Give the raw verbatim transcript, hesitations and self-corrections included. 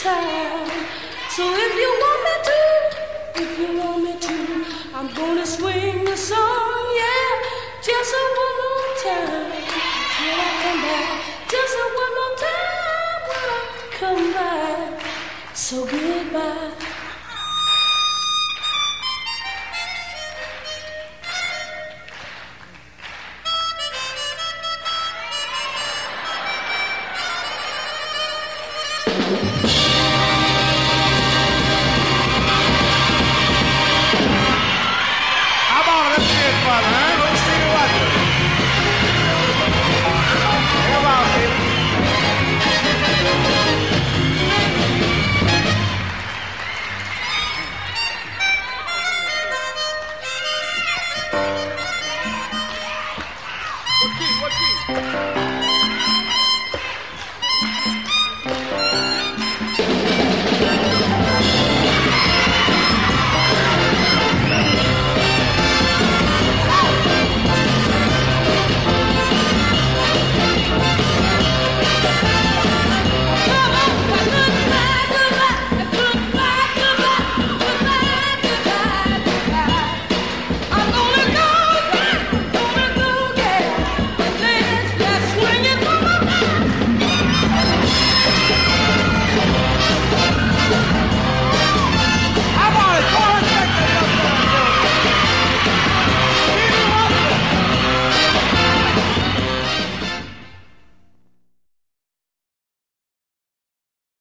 time. So if you want me to, if you want me to, I'm gonna swing the song, yeah, just a one more time. Till I come back, just a one more time when I come back. So goodbye.